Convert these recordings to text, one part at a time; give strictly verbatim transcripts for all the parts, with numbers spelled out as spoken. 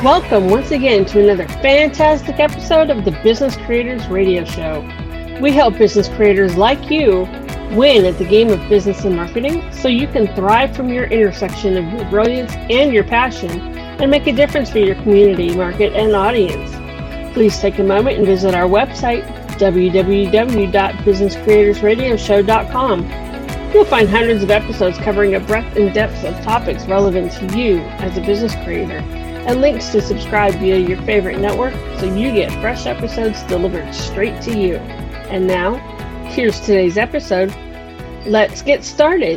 Welcome once again to another fantastic episode of the Business Creators Radio Show. We help business creators like you win at the game of business and marketing so you can thrive from your intersection of your brilliance and your passion and make a difference for your community, market, and audience. Please take a moment and visit our website, w w w dot business creators radio show dot com. You'll find hundreds of episodes covering a breadth and depth of topics relevant to you as a business creator, and links to subscribe via your favorite network so you get fresh episodes delivered straight to you. And now, here's today's episode. Let's get started.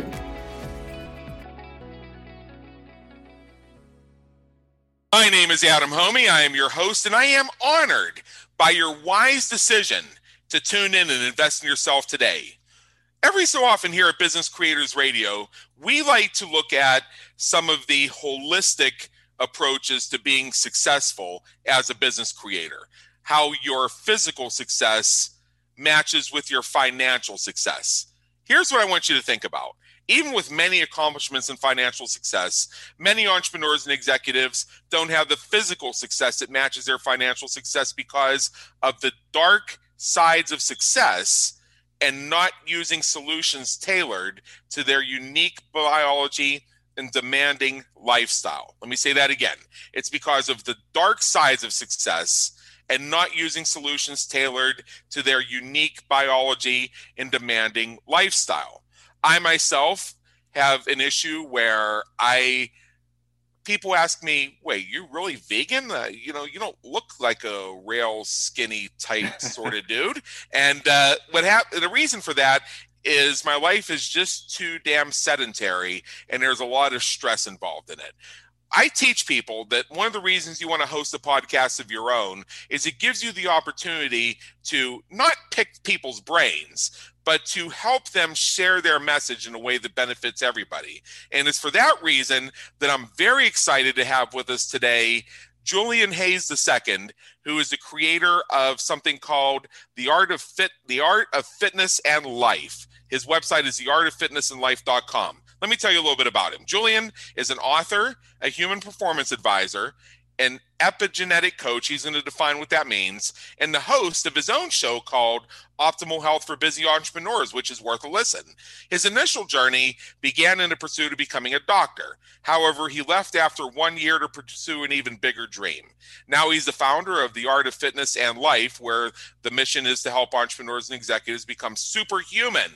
My name is Adam Homey. I am your host, and I am honored by your wise decision to tune in and invest in yourself today. Every so often here at Business Creators Radio, we like to look at some of the holistic approaches to being successful as a business creator, how your physical success matches with your financial success. Here's what I want you to think about. Even with many accomplishments in financial success, many entrepreneurs and executives don't have the physical success that matches their financial success because of the dark sides of success and not using solutions tailored to their unique biology and demanding lifestyle. Let me say that again. It's because of the dark sides of success and not using solutions tailored to their unique biology and demanding lifestyle. I myself have an issue where I people ask me, wait, you're really vegan? Uh, you know, you don't look like a real skinny, tight sort of dude. And uh, what hap- the reason for that is my life is just too damn sedentary, and there's a lot of stress involved in it. I teach people that one of the reasons you want to host a podcast of your own is it gives you the opportunity to not pick people's brains, but to help them share their message in a way that benefits everybody. And it's for that reason that I'm very excited to have with us today Julian Hayes the Second, who is the creator of something called The Art of Fit, The Art of Fitness and Life. His website is the art of fitness and life dot com. Let me tell you a little bit about him. Julian is an author, a human performance advisor, an epigenetic coach. He's going to define what that means, and the host of his own show called Optimal Health for Busy Entrepreneurs, which is worth a listen. His initial journey began in the pursuit of becoming a doctor. However, he left after one year to pursue an even bigger dream. Now he's the founder of The Art of Fitness and Life, where the mission is to help entrepreneurs and executives become superhuman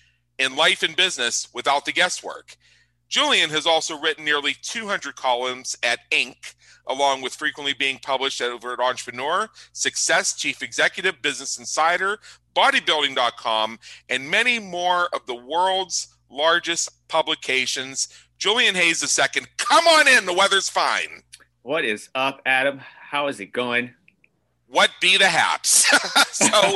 in life and business without the guesswork. Julian has also written nearly two hundred columns at Inc, along with frequently being published over at Entrepreneur, Success, Chief Executive, Business Insider, bodybuilding dot com, and many more of the world's largest publications. Julian Hayes the Second, come on in. The weather's fine. What is up, Adam? How is it going? What be the haps? So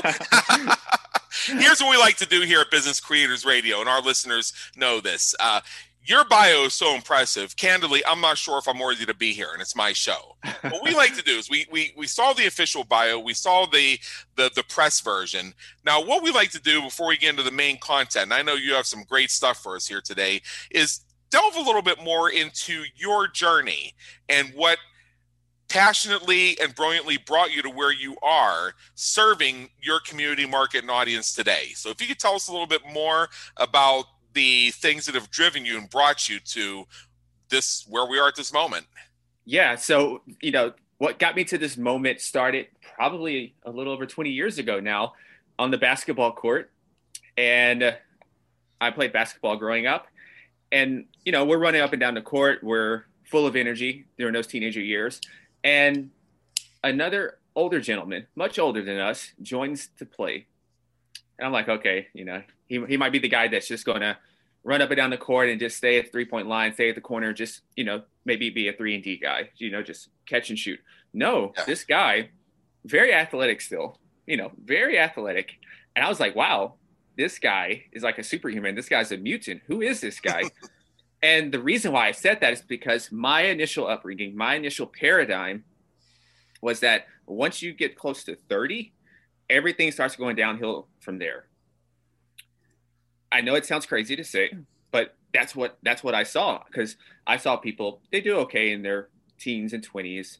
here's what we like to do here at Business Creators Radio, and our listeners know this. Uh, Your bio is so impressive. Candidly, I'm not sure if I'm worthy to be here, and it's my show. What we like to do is we we we saw the official bio, we saw the the the press version. Now, what we like to do before we get into the main content, and I know you have some great stuff for us here today, is delve a little bit more into your journey and what passionately and brilliantly brought you to where you are serving your community, market, and audience today. So if you could tell us a little bit more about the things that have driven you and brought you to this, where we are at this moment. Yeah. So, you know, what got me to this moment started probably a little over twenty years ago now on the basketball court. And uh, I played basketball growing up, and, you know, we're running up and down the court. We're full of energy during those teenager years. And another older gentleman, much older than us, joins to play. And I'm like, okay, you know, he he might be the guy that's just going to run up and down the court and just stay at the three-point line, stay at the corner, just, you know, maybe be a three and D guy, you know, just catch and shoot. No, yeah. This guy, very athletic still, you know, very athletic. And I was like, wow, this guy is like a superhuman. This guy's a mutant. Who is this guy? And the reason why I said that is because my initial upbringing, my initial paradigm was that once you get close to thirty, everything starts going downhill from there. I know it sounds crazy to say, but that's what that's what I saw, because I saw people, they do okay in their teens and twenties,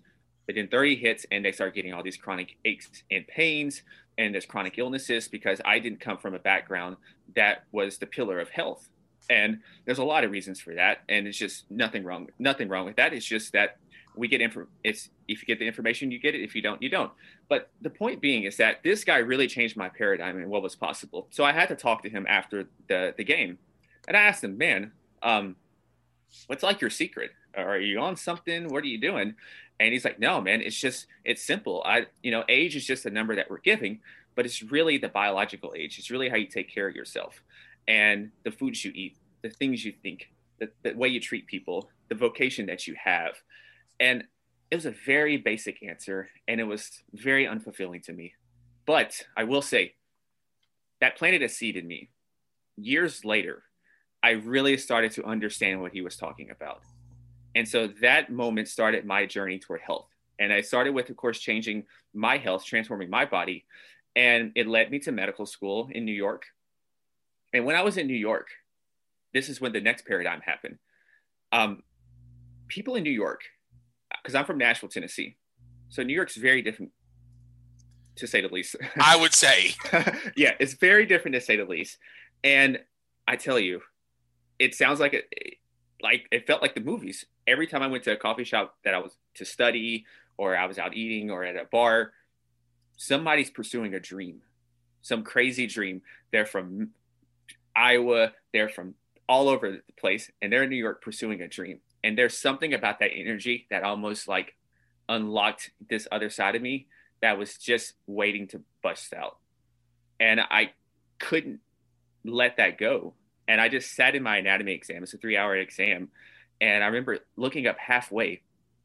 But then thirty hits and they start getting all these chronic aches and pains and there's chronic illnesses because I didn't come from a background that was the pillar of health. And there's a lot of reasons for that. And it's just nothing wrong, nothing wrong with that. It's just that we get info. It's if you get the information, you get it. If you don't, you don't. But the point being is that this guy really changed my paradigm and what was possible. So I had to talk to him after the, the game. And I asked him, man, um, what's like your secret? Are you on something? What are you doing? And he's like, no, man, it's just, it's simple. I, you know, age is just a number that we're giving, but it's really the biological age. It's really how you take care of yourself and the foods you eat, the things you think, the, the way you treat people, the vocation that you have. And it was a very basic answer and it was very unfulfilling to me. But I will say that planted a seed in me. Years later, I really started to understand what he was talking about. And so that moment started my journey toward health. And I started with, of course, changing my health, transforming my body. And it led me to medical school in New York. And when I was in New York, this is when the next paradigm happened. Um, people in New York, because I'm from Nashville, Tennessee. So New York's very different, to say the least. I would say. Yeah, it's very different, to say the least. And I tell you, it sounds like it, like it felt like the movies. Every time I went to a coffee shop that I was to study, or I was out eating, or at a bar, somebody's pursuing a dream, some crazy dream. They're from Iowa, they're from all over the place, and they're in New York pursuing a dream. And there's something about that energy that almost like unlocked this other side of me that was just waiting to bust out. And I couldn't let that go. And I just sat in my anatomy exam. It's a three hour exam. And I remember looking up halfway.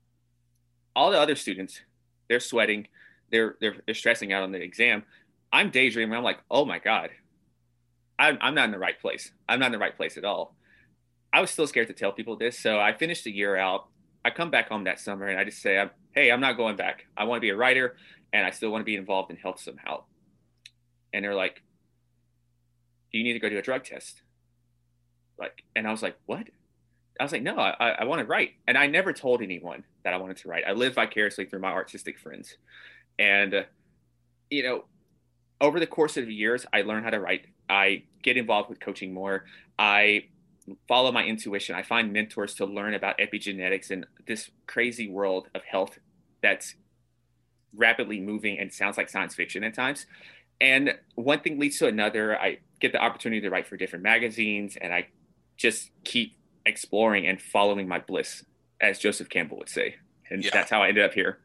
All the other students, they're sweating. They're, they're, they're stressing out on the exam. I'm daydreaming. I'm like, oh my God, I'm, I'm not in the right place. I'm not in the right place at all. I was still scared to tell people this. So I finished the year out. I come back home that summer and I just say, hey, I'm not going back. I want to be a writer and I still want to be involved in health somehow. And they're like, you need to go do a drug test. Like, and I was like, what? I was like, no, I, I want to write. And I never told anyone that I wanted to write. I lived vicariously through my artistic friends. And, uh, you know, over the course of the years, I learned how to write. I get involved with coaching more. I follow my intuition. I find mentors to learn about epigenetics and this crazy world of health that's rapidly moving and sounds like science fiction at times. And one thing leads to another. I get the opportunity to write for different magazines, and I just keep exploring and following my bliss, as Joseph Campbell would say. And yeah. That's how I ended up here.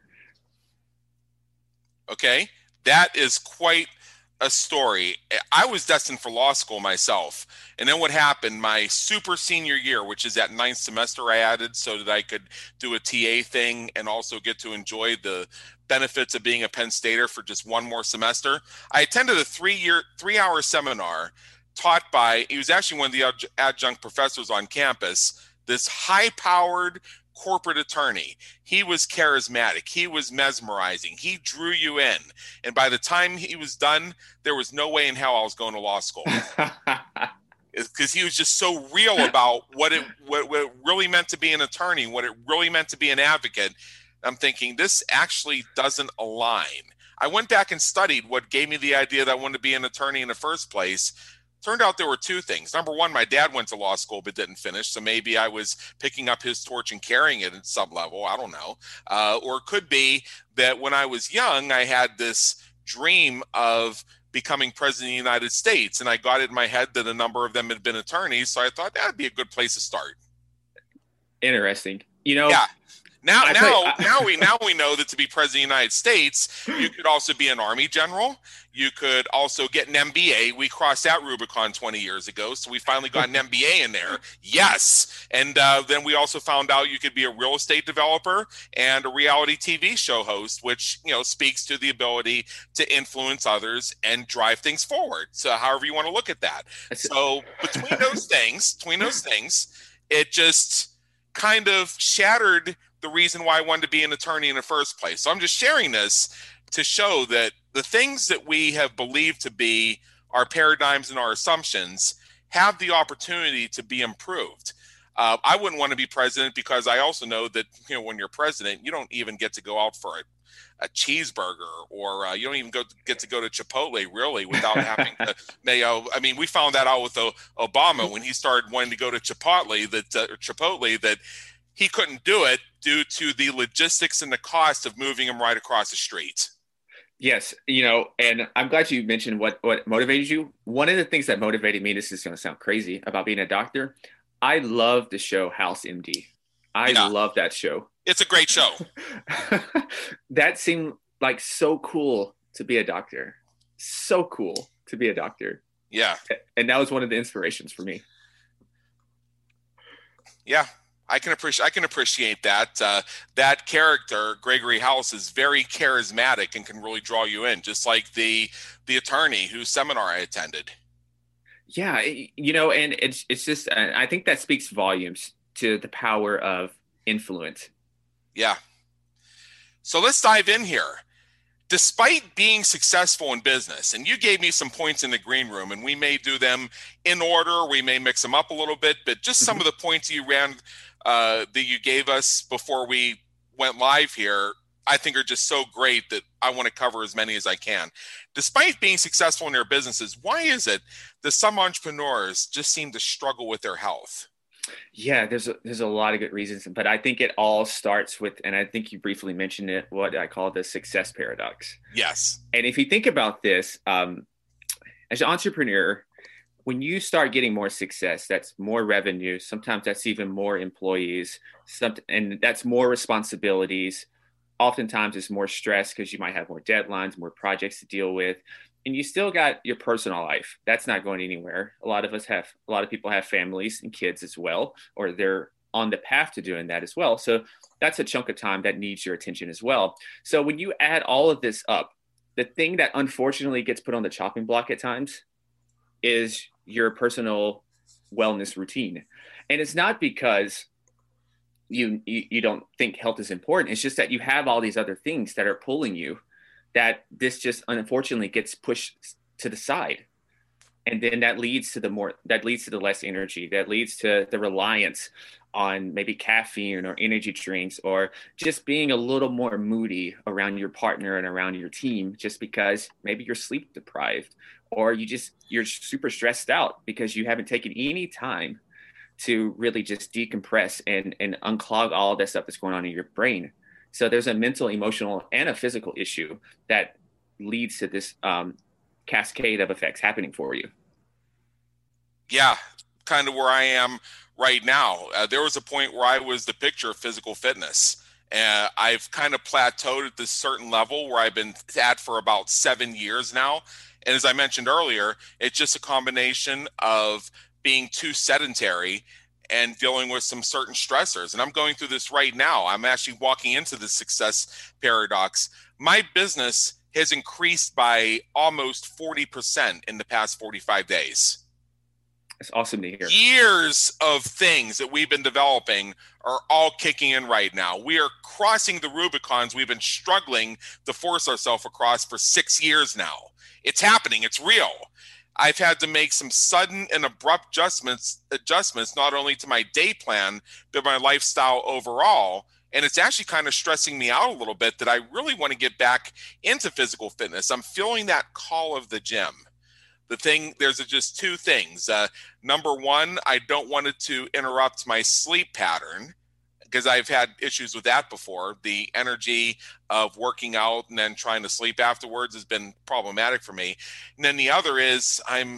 Okay. That is quite a story. I was destined for law school myself. And then what happened, my super senior year, which is that ninth semester, I added so that I could do a T A thing and also get to enjoy the benefits of being a Penn Stater for just one more semester. I attended a three-year, three-hour seminar taught by, he was actually one of the adjunct professors on campus, this high-powered corporate attorney. He was charismatic. He was mesmerizing. He drew you in. And by the time he was done, there was no way in hell I was going to law school. Because he was just so real about what it, what, what it really meant to be an attorney, what it really meant to be an advocate. I'm thinking, this actually doesn't align. I went back and studied what gave me the idea that I wanted to be an attorney in the first place. Turned out there were two things. Number one, my dad went to law school but didn't finish, so maybe I was picking up his torch and carrying it at some level. I don't know. Uh, or it could be that when I was young, I had this dream of becoming president of the United States, and I got it in my head that a number of them had been attorneys, so I thought that would be a good place to start. Interesting. You know, yeah. Now, I now, play, I, now we now we know that to be president of the United States, you could also be an Army general. You could also get an M B A. We crossed that Rubicon twenty years ago, so we finally got an M B A in there. Yes, and uh, then we also found out you could be a real estate developer and a reality T V show host, which you know speaks to the ability to influence others and drive things forward. So, however you want to look at that. So, between those things, between those things, it just kind of shattered the reason why I wanted to be an attorney in the first place. So I'm just sharing this to show that the things that we have believed to be our paradigms and our assumptions have the opportunity to be improved. Uh, I wouldn't want to be president because I also know that, you know, when you're president, you don't even get to go out for a, a cheeseburger, or uh, you don't even go get to go to Chipotle really without having to mayo. I mean, we found that out with o- Obama when he started wanting to go to Chipotle that uh, Chipotle that he couldn't do it due to the logistics and the cost of moving him right across the street. Yes, you know, and I'm glad you mentioned what, what motivated you. One of the things that motivated me, this is going to sound crazy, about being a doctor, I love the show House M D. I yeah. love that show. It's a great show. That seemed like so cool to be a doctor. So cool to be a doctor. Yeah. And that was one of the inspirations for me. Yeah. I can appreciate I can appreciate that. Uh, that character, Gregory House, is very charismatic and can really draw you in, just like the the attorney whose seminar I attended. Yeah, you know, and it's it's just I think that speaks volumes to the power of influence. Yeah. So let's dive in here. Despite being successful in business, and you gave me some points in the green room, and we may do them in order, we may mix them up a little bit, but just some mm-hmm. of the points you ran uh, that you gave us before we went live here, I think are just so great that I want to cover as many as I can. Despite being successful in their businesses, why is it that some entrepreneurs just seem to struggle with their health? Yeah, there's a, there's a lot of good reasons, but I think it all starts with, and I think you briefly mentioned it, what I call the success paradox. Yes. And if you think about this, um, as an entrepreneur, when you start getting more success, that's more revenue. Sometimes that's even more employees, some, and that's more responsibilities. Oftentimes it's more stress because you might have more deadlines, more projects to deal with. And you still got your personal life. That's not going anywhere. A lot of us have, a lot of people have families and kids as well, or they're on the path to doing that as well. So that's a chunk of time that needs your attention as well. So when you add all of this up, the thing that unfortunately gets put on the chopping block at times is your personal wellness routine. And it's not because you, you, you don't think health is important. It's just that you have all these other things that are pulling you, that this just unfortunately gets pushed to the side. And then that leads to the more, that leads to the less energy, that leads to the reliance on maybe caffeine or energy drinks, or just being a little more moody around your partner and around your team, just because maybe you're sleep deprived, or you just, you're super stressed out because you haven't taken any time to really just decompress and, and unclog all that stuff that's going on in your brain. So there's a mental, emotional, and a physical issue that leads to this um, cascade of effects happening for you. Yeah, kind of where I am right now. Uh, there was a point where I was the picture of physical fitness. Uh, I've kind of plateaued at this certain level where I've been at for about seven years now. And as I mentioned earlier, it's just a combination of being too sedentary and dealing with some certain stressors. And I'm going through this right now. I'm actually walking into the success paradox. My business has increased by almost forty percent in the past forty-five days. It's awesome to hear. Years of things that we've been developing are all kicking in right now. We are crossing the Rubicons we've been struggling to force ourselves across for six years now. It's happening. It's real. I've had to make some sudden and abrupt adjustments, adjustments not only to my day plan, but my lifestyle overall. And it's actually kind of stressing me out a little bit that I really want to get back into physical fitness. I'm feeling that call of the gym. The thing, there's just two things. Uh, number one, I don't want it to interrupt my sleep pattern, because I've had issues with that before. The energy of working out and then trying to sleep afterwards has been problematic for me. And then the other is I'm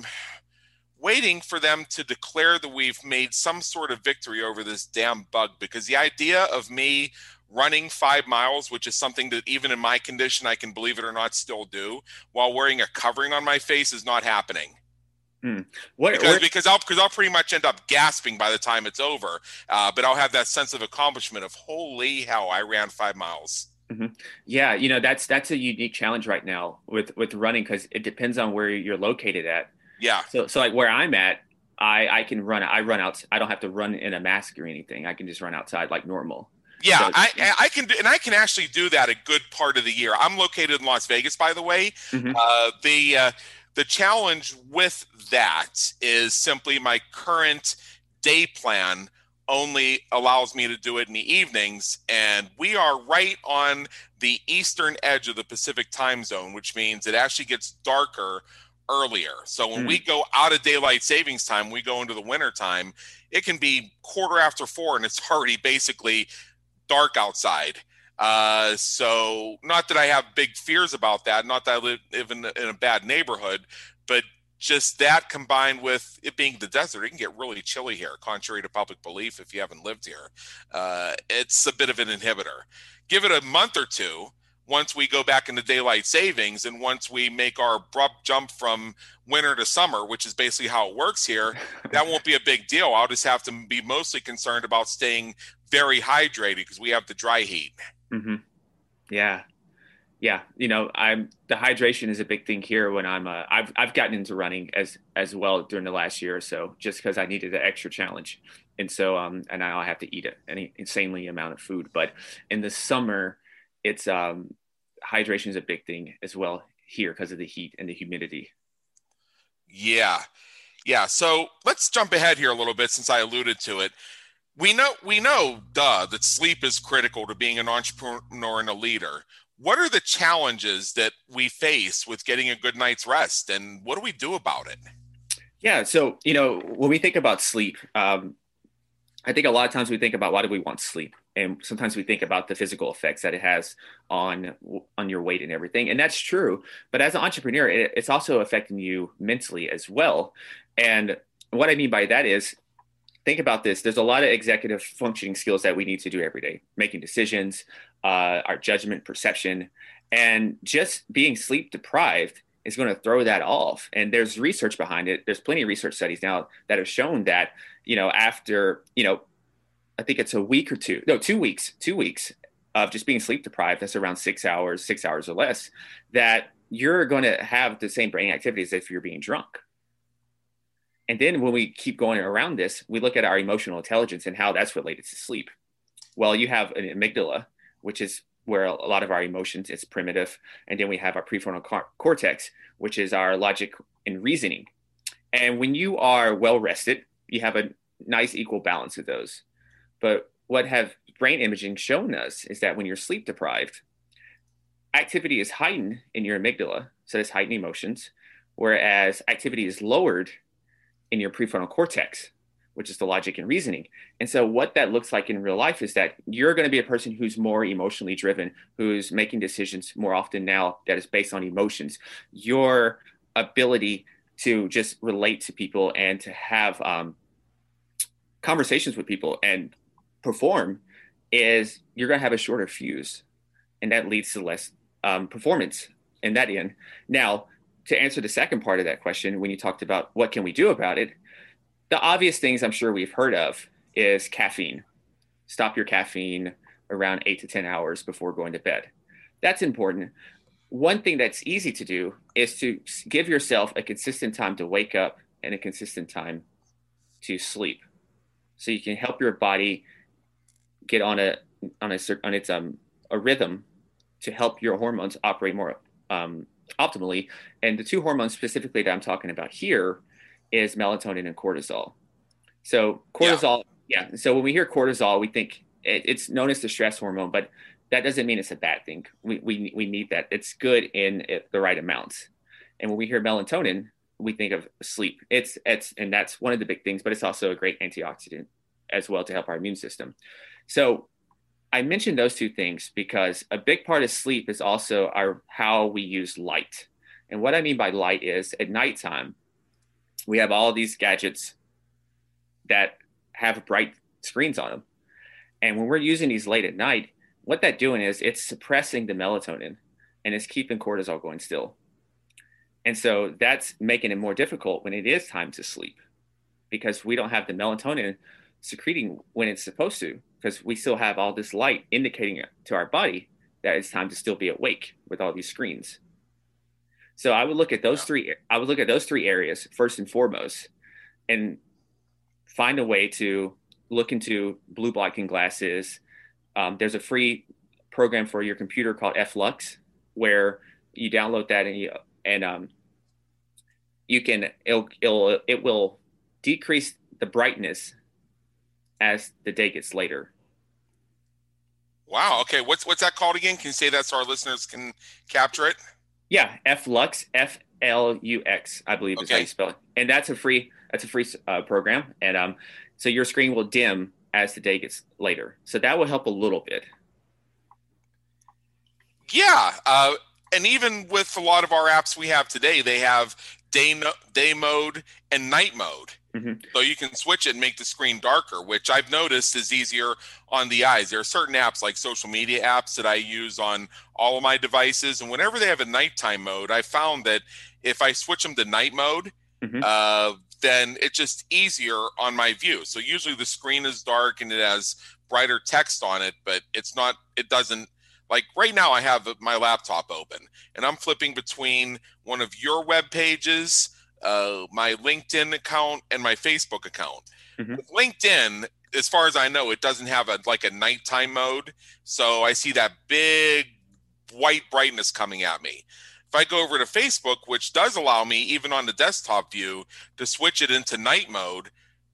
waiting for them to declare that we've made some sort of victory over this damn bug, because the idea of me running five miles, which is something that even in my condition, I can, believe it or not, still do, while wearing a covering on my face is not happening. Hmm. What, because what? because I'll because I'll pretty much end up gasping by the time it's over, uh, but I'll have that sense of accomplishment of holy hell, I ran five miles. Mm-hmm. Yeah, you know that's that's a unique challenge right now with with running, because it depends on where you're located at. Yeah. So so like where I'm at, I I can run I run out. I don't have to run in a mask or anything. I can just run outside like normal. Yeah, so, I I can do, and I can actually do that a good part of the year. I'm located in Las Vegas, by the way. Mm-hmm. Uh, the uh, The challenge with that is simply my current day plan only allows me to do it in the evenings. And we are right on the eastern edge of the Pacific time zone, which means it actually gets darker earlier. So when mm. we go out of daylight savings time, we go into the winter time, it can be quarter after four and it's already basically dark outside. Uh, so not that I have big fears about that, not that I live, live in, in a bad neighborhood, but just that combined with it being the desert, it can get really chilly here, contrary to public belief if you haven't lived here. Uh, it's a bit of an inhibitor. Give it a month or two, once we go back into daylight savings and once we make our abrupt jump from winter to summer, which is basically how it works here, that won't be a big deal. I'll just have to be mostly concerned about staying very hydrated because we have the dry heat. Mm-hmm. Yeah. Yeah. You know, I'm, the hydration is a big thing here when I'm, uh, I've, I've gotten into running as, as well during the last year or so, just because I needed an extra challenge. And so, um, and now I have to eat an insanely amount of food, but in the summer, it's, um, hydration is a big thing as well here because of the heat and the humidity. Yeah. Yeah. So let's jump ahead here a little bit since I alluded to it. We know, we know, duh, that sleep is critical to being an entrepreneur and a leader. What are the challenges that we face with getting a good night's rest, and what do we do about it? Yeah. So, you know, when we think about sleep, um, I think a lot of times we think about why do we want sleep? And sometimes we think about the physical effects that it has on, on your weight and everything. And that's true. But as an entrepreneur, it, it's also affecting you mentally as well. And what I mean by that is, think about this. There's a lot of executive functioning skills that we need to do every day, making decisions, uh, our judgment, perception, and just being sleep deprived is going to throw that off. And there's research behind it. There's plenty of research studies now that have shown that, you know, after, you know, I think it's a week or two, no, two weeks, two weeks of just being sleep deprived, that's around six hours, six hours or less, that you're going to have the same brain activities as if you're being drunk. And then when we keep going around this, we look at our emotional intelligence and how that's related to sleep. Well, you have an amygdala, which is where a lot of our emotions, it's primitive. And then we have our prefrontal cor- cortex, which is our logic and reasoning. And when you are well rested, you have a nice equal balance of those. But what have brain imaging shown us is that when you're sleep deprived, activity is heightened in your amygdala, so it's heightened emotions, whereas activity is lowered in your prefrontal cortex, which is the logic and reasoning. And so what that looks like in real life is that you're going to be a person who's more emotionally driven, who's making decisions more often now that is based on emotions. Your ability to just relate to people and to have um, conversations with people and perform is you're going to have a shorter fuse, and that leads to less um, performance in that end. Now, to answer the second part of that question, when you talked about what can we do about it, the obvious things I'm sure we've heard of is caffeine. Stop your caffeine around eight to ten hours before going to bed. That's important. One thing that's easy to do is to give yourself a consistent time to wake up and a consistent time to sleep, so you can help your body get on a on a on its um a rhythm to help your hormones operate more um, optimally. And the two hormones specifically that I'm talking about here is melatonin and cortisol. So cortisol, yeah. yeah. So when we hear cortisol, we think it, it's known as the stress hormone, but that doesn't mean it's a bad thing. We we we need that. It's good in it, the right amounts. And when we hear melatonin, we think of sleep. It's it's and that's one of the big things, but it's also a great antioxidant as well to help our immune system. So I mentioned those two things because a big part of sleep is also our how we use light. And what I mean by light is at nighttime, we have all these gadgets that have bright screens on them. And when we're using these late at night, what that's doing is it's suppressing the melatonin and it's keeping cortisol going still. And so that's making it more difficult when it is time to sleep, because we don't have the melatonin secreting when it's supposed to, because we still have all this light indicating to our body that it's time to still be awake with all these screens. So I would look at those three, I would look at those three areas first and foremost, and find a way to look into blue blocking glasses. Um, there's a free program for your computer called F Lux, where you download that and you, and um, you can, it'll, it'll, it will decrease the brightness as the day gets later. Wow. Okay. What's what's that called again? Can you say that so our listeners can capture it? Yeah, F Lux, F L U X, I believe is Okay. how you spell it. And that's a free that's a free uh, program. And um, so your screen will dim as the day gets later. So that will help a little bit. Yeah. Uh, and even with a lot of our apps we have today, they have day no, day mode and night mode. Mm-hmm. So you can switch it and make the screen darker, which I've noticed is easier on the eyes. There are certain apps like social media apps that I use on all of my devices. And whenever they have a nighttime mode, I found that if I switch them to night mode, Mm-hmm. uh, then it's just easier on my view. So usually the screen is dark and it has brighter text on it, but it's not, it doesn't, like right now I have my laptop open and I'm flipping between one of your web pages, uh, my LinkedIn account and my Facebook account. Mm-hmm. With LinkedIn, as far as I know, it doesn't have a like a nighttime mode. So I see that big white brightness coming at me. If I go over to Facebook, which does allow me, even on the desktop view, to switch it into night mode,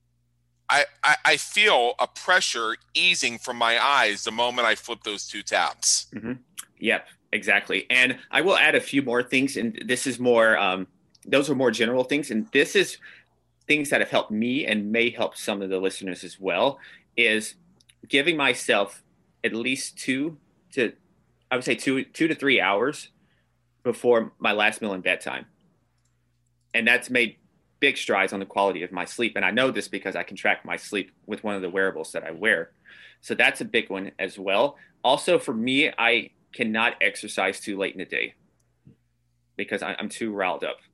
I, I, I feel a pressure easing from my eyes the moment I flip those two tabs. Mm-hmm. Yep, exactly. And I will add a few more things. And this is more, um, those are more general things. And this is things that have helped me and may help some of the listeners as well, is giving myself at least two to, I would say two, two to three hours before my last meal and bedtime. And that's made big strides on the quality of my sleep. And I know this because I can track my sleep with one of the wearables that I wear. So that's a big one as well. Also for me, I cannot exercise too late in the day because I'm too riled up.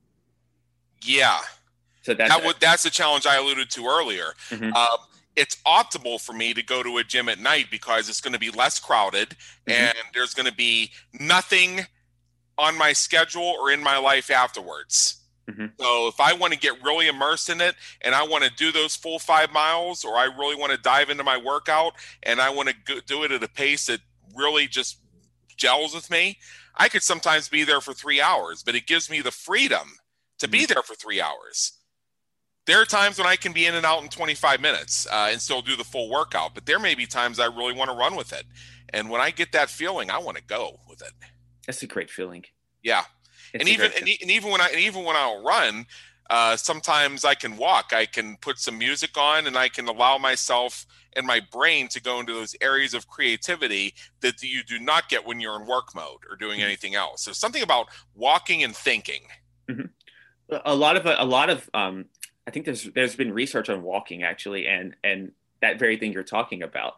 Yeah. So that's, that would, that's a challenge I alluded to earlier. Mm-hmm. Um, it's optimal for me to go to a gym at night because it's going to be less crowded mm-hmm. and there's going to be nothing on my schedule or in my life afterwards. Mm-hmm. So if I want to get really immersed in it and I want to do those full five miles, or I really want to dive into my workout and I want to go, do it at a pace that really just gels with me, I could sometimes be there for three hours, but it gives me the freedom to mm-hmm. be there for three hours. There are times when I can be in and out in twenty-five minutes uh, and still do the full workout, but there may be times I really want to run with it. And when I get that feeling, I want to go with it. That's a great feeling. Yeah. It's and even and, and even when I and even when I'll run, uh, sometimes I can walk. I can put some music on and I can allow myself and my brain to go into those areas of creativity that you do not get when you're in work mode or doing anything else. So something about walking and thinking. Mm-hmm. A lot of a lot of um, I think there's there's been research on walking actually, and and that very thing you're talking about.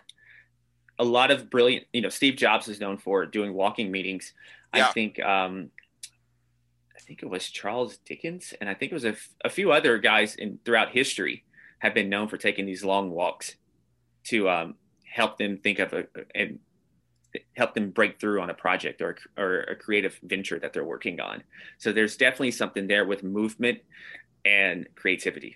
A lot of brilliant, you know, Steve Jobs is known for doing walking meetings. Yeah. I think, um, I think it was Charles Dickens, and I think it was a, f- a few other guys in throughout history have been known for taking these long walks to um, help them think of a and help them break through on a project or or a creative venture that they're working on. So there's definitely something there with movement and creativity.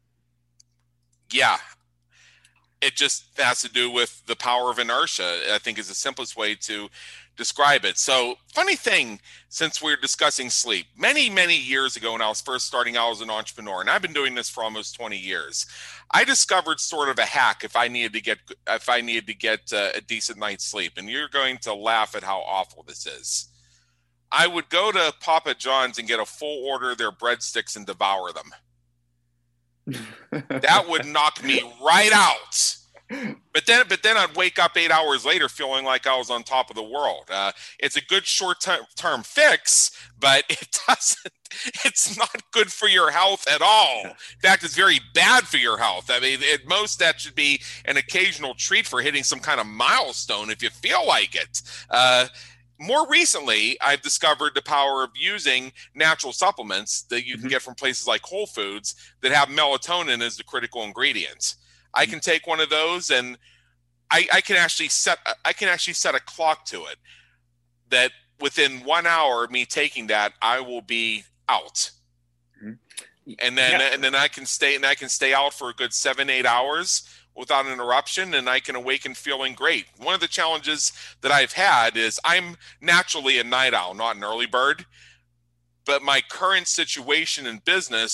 Yeah. It just has to do with the power of inertia, I think is the simplest way to describe it. So funny thing, since we're discussing sleep, many, many years ago when I was first starting out as an entrepreneur, and I've been doing this for almost twenty years, I discovered sort of a hack if I needed to get if I needed to get uh, a decent night's sleep. And you're going to laugh at how awful this is. I would go to Papa John's and get a full order of their breadsticks and devour them. That would knock me right out. But then, but then I'd wake up eight hours later feeling like I was on top of the world. Uh, it's a good short-term fix, but it doesn't. It's not good for your health at all. In fact, it's very bad for your health. I mean, at most, that should be an occasional treat for hitting some kind of milestone if you feel like it. Uh, More recently, I've discovered the power of using natural supplements that you can get from places like Whole Foods that have melatonin as the critical ingredient. I can take one of those and I, I can actually set I can actually set a clock to it that within one hour of me taking that, I will be out. Mm-hmm. And then yeah. and then I can stay and I can stay out for a good seven, eight hours without an interruption, and I can awaken feeling great. One of the challenges that I've had is I'm naturally a night owl, not an early bird, but my current situation in business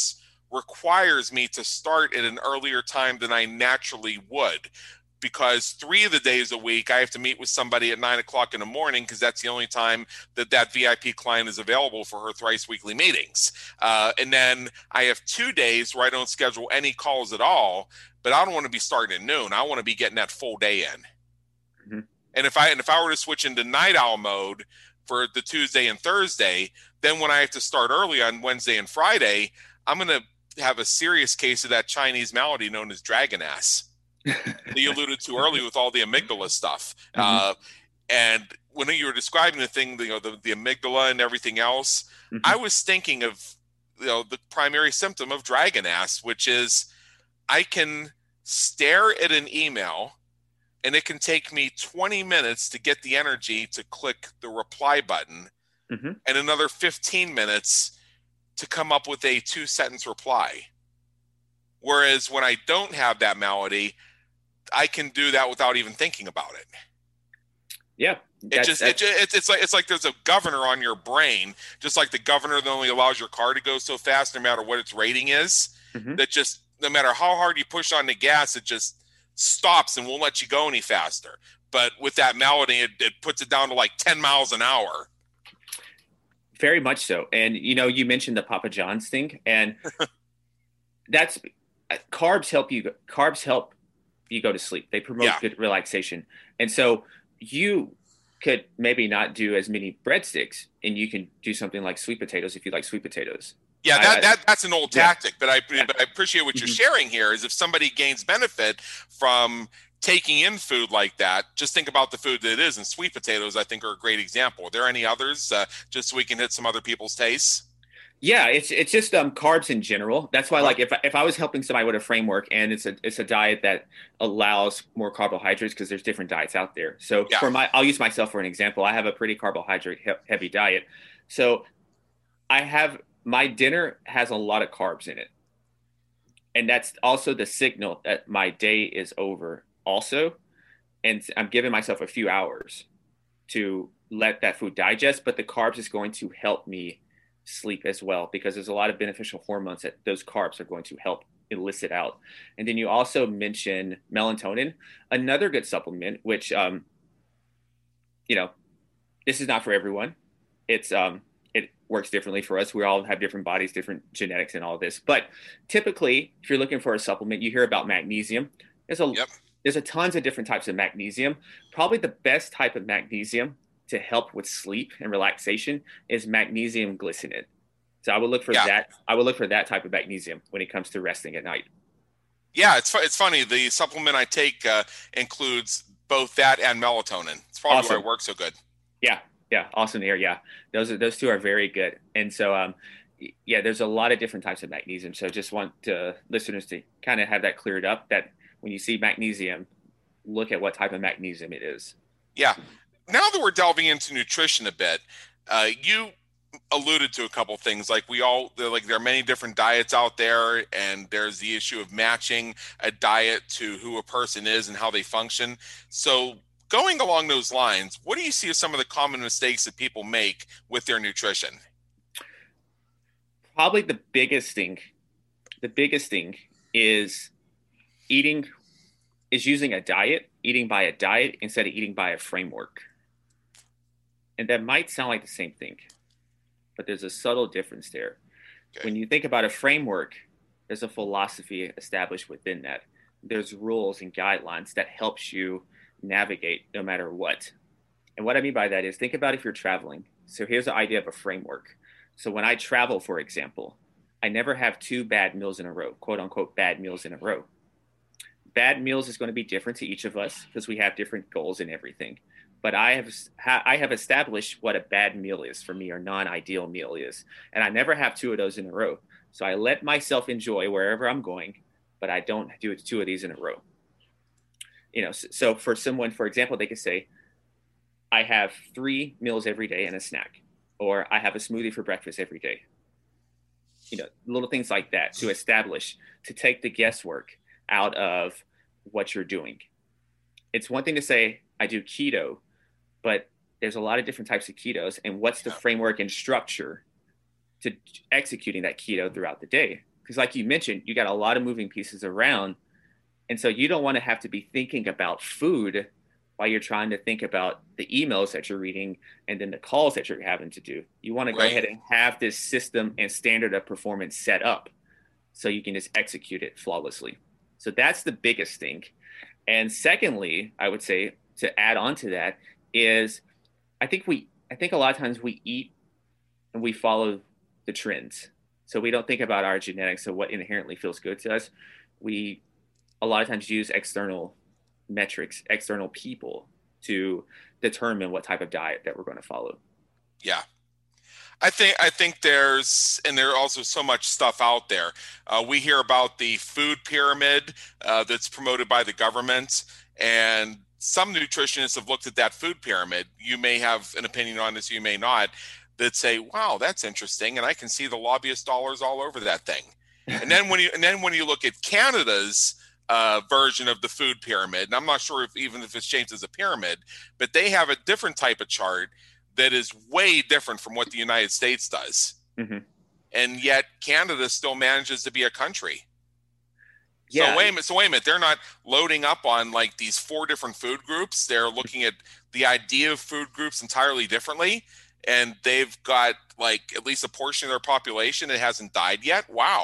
requires me to start at an earlier time than I naturally would, because three of the days a week I have to meet with somebody at nine o'clock in the morning, because that's the only time that that V I P client is available for her thrice weekly meetings. Uh, and then I have two days where I don't schedule any calls at all, but I don't want to be starting at noon. I want to be getting that full day in. Mm-hmm. And if I and if I were to switch into night owl mode for the Tuesday and Thursday, then when I have to start early on Wednesday and Friday, I'm going to have a serious case of that Chinese malady known as dragon ass that you alluded to earlier with all the amygdala stuff. Mm-hmm. Uh, and when you were describing the thing, you know, the, the amygdala and everything else, mm-hmm. I was thinking of, you know, the primary symptom of dragon ass, which is I can stare at an email and it can take me twenty minutes to get the energy to click the reply button, mm-hmm. and another fifteen minutes to come up with a two sentence reply. Whereas when I don't have that malady, I can do that without even thinking about it. Yeah. It just, it, it, it's like, it's like there's a governor on your brain, just like the governor that only allows your car to go so fast, no matter what its rating is, mm-hmm. that just, no matter how hard you push on the gas, it just stops and won't let you go any faster. But with that malady, it, it puts it down to like ten miles an hour. Very much so. And, you know, you mentioned the Papa John's thing, and that's carbs help you. Carbs help you go to sleep. They promote yeah. good relaxation. And so you could maybe not do as many breadsticks, and you can do something like sweet potatoes if you like sweet potatoes. Yeah, that, I, that that's an old yeah. tactic, but I yeah. but I appreciate what you're mm-hmm. sharing here. Is if somebody gains benefit from taking in food like that, just think about the food that it is. And sweet potatoes, I think, are a great example. Are there any others, uh, just so we can hit some other people's tastes? Yeah, it's it's just um, carbs in general. That's why, uh-huh. like, if if I was helping somebody with a framework, and it's a it's a diet that allows more carbohydrates, because there's different diets out there. So yeah. for my, I'll use myself for an example. I have a pretty carbohydrate he- heavy diet, so I have. My dinner has a lot of carbs in it. And that's also the signal that my day is over also. And I'm giving myself a few hours to let that food digest, but the carbs is going to help me sleep as well, because there's a lot of beneficial hormones that those carbs are going to help elicit out. And then you also mentioned melatonin, another good supplement, which, um, you know, this is not for everyone. It's, um, it works differently for us. We all have different bodies, different genetics and all of this. But typically, if you're looking for a supplement, you hear about magnesium. There's a yep. there's a tons of different types of magnesium. Probably the best type of magnesium to help with sleep and relaxation is magnesium glycinate. So I would look for yeah. that. I would look for that type of magnesium when it comes to resting at night. Yeah, it's it's funny. The supplement I take uh, includes both that and melatonin. It's probably awesome. Why it works so good. Yeah. Yeah, awesome here. Yeah, those are, those two are very good. And so, um, yeah, there's a lot of different types of magnesium. So just want to, listeners to kind of have that cleared up, that when you see magnesium, look at what type of magnesium it is. Yeah. Now that we're delving into nutrition a bit, uh, you alluded to a couple things. Like we all, like there are many different diets out there, and there's the issue of matching a diet to who a person is and how they function. So going along those lines, what do you see as some of the common mistakes that people make with their nutrition? Probably the biggest thing, the biggest thing is eating, is using a diet, eating by a diet instead of eating by a framework. And that might sound like the same thing, but there's a subtle difference there. Okay. When you think about a framework, there's a philosophy established within that. There's rules and guidelines that helps you navigate no matter what. And what I mean by that is, think about if you're traveling. So here's the idea of a framework. So when I travel, for example, I never have two bad meals in a row, quote unquote, bad meals in a row. Bad meals is going to be different to each of us because we have different goals and everything. But I have I have established what a bad meal is for me, or non-ideal meal is. And I never have two of those in a row. So I let myself enjoy wherever I'm going, but I don't do two of these in a row. You know, so for someone, for example, they could say, I have three meals every day and a snack, or I have a smoothie for breakfast every day. You know, little things like that to establish, to take the guesswork out of what you're doing. It's one thing to say, I do keto, but there's a lot of different types of ketos, and what's the framework and structure to executing that keto throughout the day? because like you mentioned, you got a lot of moving pieces around. And so you don't want to have to be thinking about food while you're trying to think about the emails that you're reading and then the calls that you're having to do. You want to go Right. ahead and have this system and standard of performance set up so you can just execute it flawlessly. So that's the biggest thing. And secondly, I would say to add on to that is I think we I think a lot of times we eat and we follow the trends. So we don't think about our genetics of what inherently feels good to us. We a lot of times use external metrics, external people to determine what type of diet that we're going to follow. Yeah. I think I think there's and there's also so much stuff out there. Uh, we hear about the food pyramid uh, that's promoted by the government, and some nutritionists have looked at that food pyramid. You may have an opinion on this, you may not, that say, "Wow, that's interesting," and I can see the lobbyist dollars all over that thing. And then when you and then when you look at Canada's uh, version of the food pyramid, and I'm not sure if even if it's changed as a pyramid, but they have a different type of chart that is way different from what the United States does. Mm-hmm. And yet Canada still manages to be a country. Yeah. So wait a minute, so wait a minute, they're not loading up on like these four different food groups. They're looking at the idea of food groups entirely differently. And they've got like at least a portion of their population that hasn't died yet. Wow.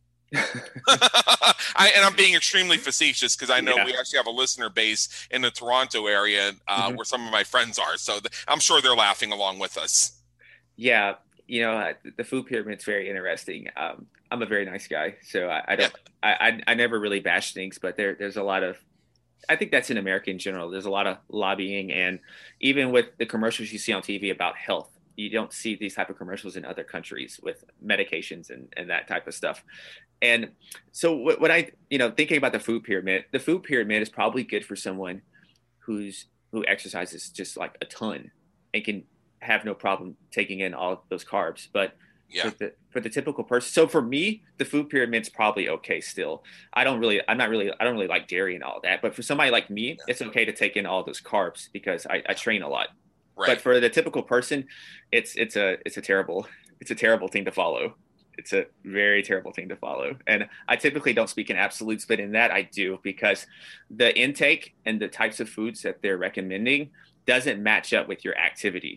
I, and I'm being extremely facetious because I know yeah. we actually have a listener base in the Toronto area uh, mm-hmm. where some of my friends are. So th- I'm sure they're laughing along with us. Yeah. You know, the food pyramid is very interesting. Um, I'm a very nice guy, so I, I don't, yeah. I, I, I never really bash things, but there, there's a lot of, I think that's in America in general. There's a lot of lobbying, and even with the commercials you see on T V about health, you don't see these type of commercials in other countries with medications and, and that type of stuff. And so what, what I, you know, thinking about the food pyramid, the food pyramid is probably good for someone who's, who exercises just like a ton and can have no problem taking in all those carbs. But yeah. for the, for the typical person, so for me, the food pyramid's probably okay still. I don't really, I'm not really, I don't really like dairy and all that. But for somebody like me, it's okay to take in all those carbs because I, I train a lot. Right. But for the typical person, it's it's a it's a terrible it's a terrible thing to follow. It's a very terrible thing to follow. And I typically don't speak in absolutes, but in that I do, because the intake and the types of foods that they're recommending doesn't match up with your activity.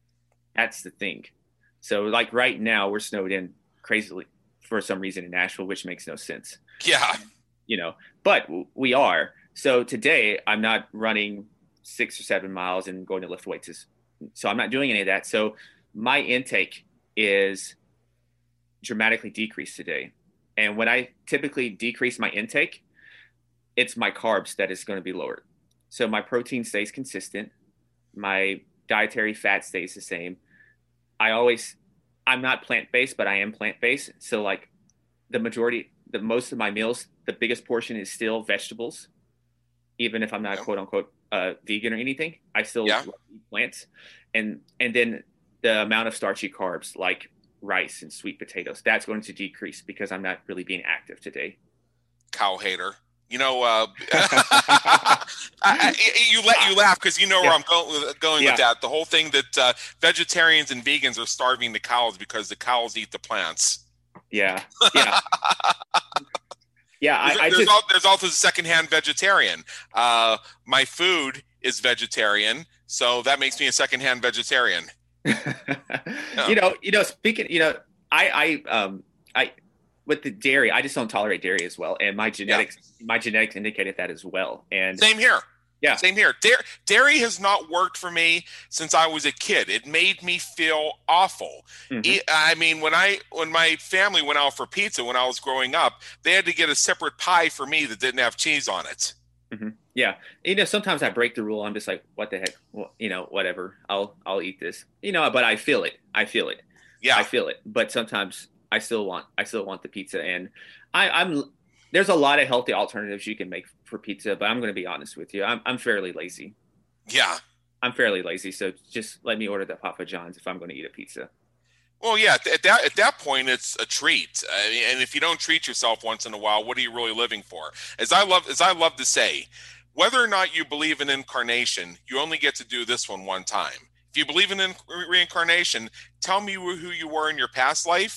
That's the thing. So like right now we're snowed in crazily for some reason in Nashville, which makes no sense. Yeah. You know, but we are. So today I'm not running six or seven miles and going to lift weights. So I'm not doing any of that. So my intake is dramatically decreased today. And when I typically decrease my intake, it's my carbs that is going to be lowered. So my protein stays consistent. My dietary fat stays the same. I always, I'm not plant-based, but I am plant-based. So like the majority, the most of my meals, the biggest portion is still vegetables. Even if I'm not yeah. quote unquote uh, vegan or anything, I still yeah. eat plants. And and then the amount of starchy carbs like rice and sweet potatoes, that's going to decrease because I'm not really being active today. Cow hater. You know, uh, I, I, you let you laugh because you know where yeah. I'm going, going yeah. with that. The whole thing that uh, vegetarians and vegans are starving the cows because the cows eat the plants. Yeah, yeah. Yeah, I, there's, I there's, just, al- there's also the secondhand vegetarian. Uh, my food is vegetarian, so that makes me a secondhand vegetarian. yeah. You know, you know. Speaking, you know, I, I, um, I, with the dairy, I just don't tolerate dairy as well, and my genetics, yeah. my genetics indicated that as well. And same here. Yeah, same here. Dairy, dairy has not worked for me since I was a kid. It made me feel awful. Mm-hmm. I mean, when I when my family went out for pizza when I was growing up, they had to get a separate pie for me that didn't have cheese on it. Mm-hmm. Yeah, you know, sometimes I break the rule. I'm just like, what the heck? Well, you know, whatever. I'll I'll eat this. You know, but I feel it. I feel it. Yeah, I feel it. But sometimes I still want I still want the pizza, and I, I'm. There's a lot of healthy alternatives you can make for pizza, but I'm going to be honest with you. I'm I'm fairly lazy. Yeah. I'm fairly lazy, so just let me order the Papa John's if I'm going to eat a pizza. Well, yeah, at that at that point, it's a treat. I mean, and if you don't treat yourself once in a while, what are you really living for? As I love as I love to say, whether or not you believe in incarnation, you only get to do this one one time. If you believe in in- reincarnation, tell me who you were in your past life.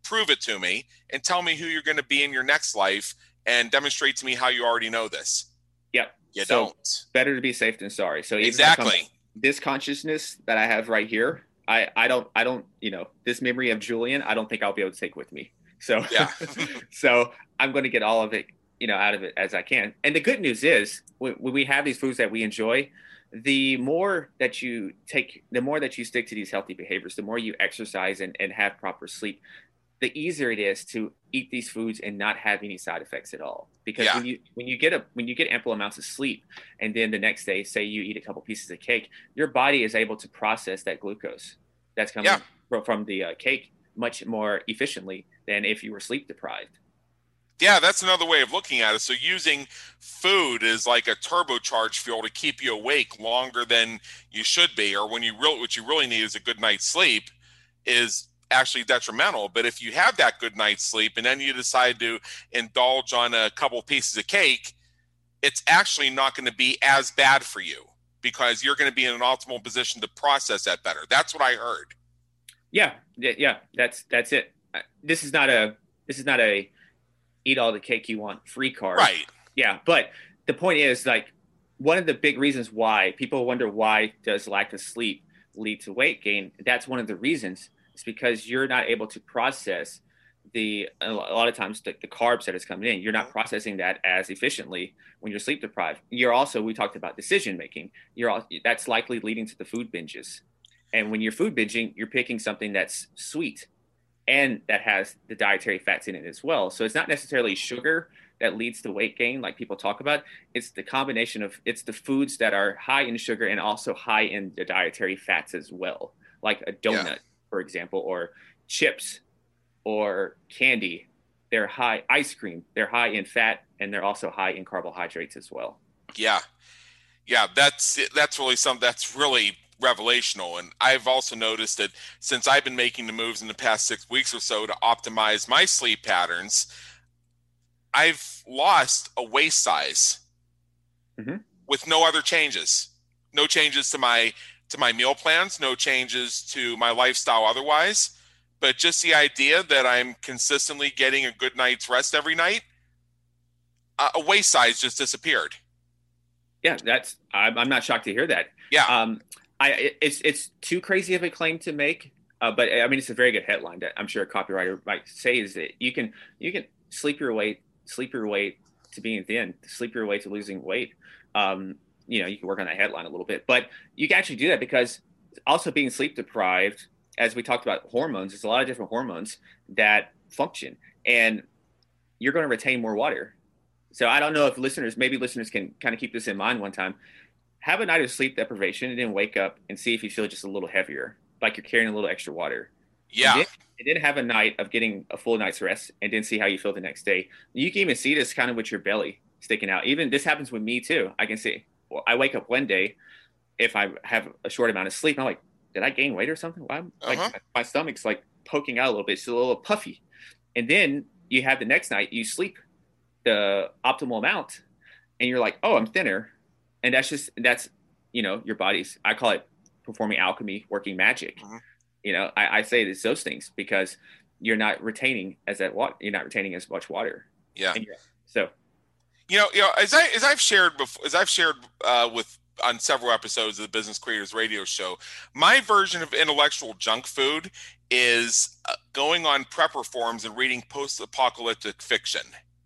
prove it to me and tell me who you're going to be in your next life and demonstrate to me how you already know this. Yep. You so don't. Better to be safe than sorry. So even exactly this consciousness that I have right here, I, I don't, I don't, you know, this memory of Julian, I don't think I'll be able to take with me. So, yeah. so I'm going to get all of it, you know, out of it as I can. And the good news is when, when we have these foods that we enjoy, the more that you take, the more that you stick to these healthy behaviors, the more you exercise and, and have proper sleep, the easier it is to eat these foods and not have any side effects at all. Because yeah. when you when you get a when you get ample amounts of sleep, and then the next day, say you eat a couple pieces of cake, your body is able to process that glucose that's coming yeah. from, from the uh, cake much more efficiently than if you were sleep deprived. Yeah, that's another way of looking at it. So using food is like a turbocharged fuel to keep you awake longer than you should be, or when you really, what you really need is a good night's sleep, is actually detrimental. But if you have that good night's sleep and then you decide to indulge on a couple pieces of cake, it's actually not going to be as bad for you because you're going to be in an optimal position to process that better. That's what I heard. Yeah, yeah, that's that's it. This is not a this is not a eat all the cake you want free card. Right. Yeah, but the point is, like, one of the big reasons why people wonder why does lack of sleep lead to weight gain, that's one of the reasons. It's because you're not able to process the a lot of times the, the carbs that is coming in. You're not processing that as efficiently when you're sleep deprived. You're also, we talked about decision making. You're all, that's likely leading to the food binges. And when you're food binging, you're picking something that's sweet and that has the dietary fats in it as well. So it's not necessarily sugar that leads to weight gain like people talk about. It's the combination of, it's the foods that are high in sugar and also high in the dietary fats as well, like a donut, yeah. for example, or chips or candy. They're high, ice cream, they're high in fat and they're also high in carbohydrates as well. Yeah. Yeah, that's that's really something that's really revelational. And I've also noticed that since I've been making the moves in the past six weeks or so to optimize my sleep patterns, I've lost a waist size mm-hmm. with no other changes. No changes to my to my meal plans, no changes to my lifestyle otherwise, but just the idea that I'm consistently getting a good night's rest every night, a waist size just disappeared. Yeah, that's I'm, I'm not shocked to hear that. Yeah. Um, I, it's it's too crazy of a claim to make, uh, but I mean it's a very good headline that I'm sure a copywriter might say is that you can you can sleep your way sleep your way to being thin, sleep your way to losing weight. Um, you know, you can work on that headline a little bit, but you can actually do that because also being sleep deprived, as we talked about hormones, there's a lot of different hormones that function, and you're going to retain more water. So I don't know if listeners, maybe listeners can kind of keep this in mind one time. Have a night of sleep deprivation and then wake up and see if you feel just a little heavier, like you're carrying a little extra water. Yeah. And then, and then have a night of getting a full night's rest and then see how you feel the next day. You can even see this kind of with your belly sticking out. Even this happens with me too. I can see, well, I wake up one day, if I have a short amount of sleep, I'm like, did I gain weight or something? Why I'm, uh-huh. like, my stomach's like poking out a little bit. It's a little puffy. And then you have the next night, you sleep the optimal amount and you're like, oh, I'm thinner. And that's just, that's, you know, your body's, I call it performing alchemy, working magic. Mm-hmm. You know, I, I say it's those things because you're not retaining as that water, you're not retaining as much water. Yeah. So, you know, you know, as I, as I've shared before, as I've shared uh, with, on several episodes of the Business Creators Radio Show, my version of intellectual junk food is uh, going on prepper forums and reading post-apocalyptic fiction.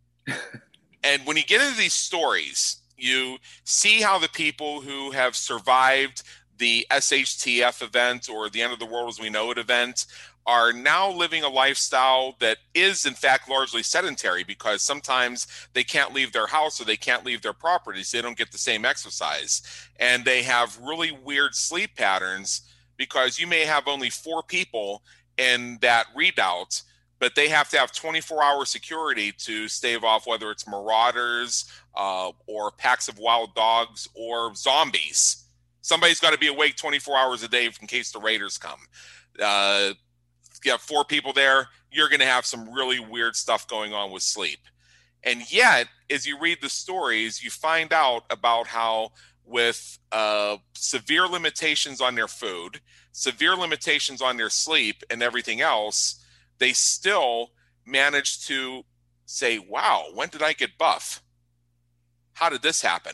And when you get into these stories, you see how the people who have survived the S H T F event or the end of the world as we know it event are now living a lifestyle that is in fact largely sedentary because sometimes they can't leave their house or they can't leave their properties. They don't get the same exercise and they have really weird sleep patterns because you may have only four people in that readout, but they have to have twenty-four hour security to stave off whether it's marauders uh, or packs of wild dogs or zombies. Somebody's got to be awake twenty-four hours a day in case the raiders come. Uh, you have four people there, you're going to have some really weird stuff going on with sleep. And yet, as you read the stories, you find out about how with uh, severe limitations on their food, severe limitations on their sleep and everything else, they still manage to say, wow, when did I get buff? How did this happen?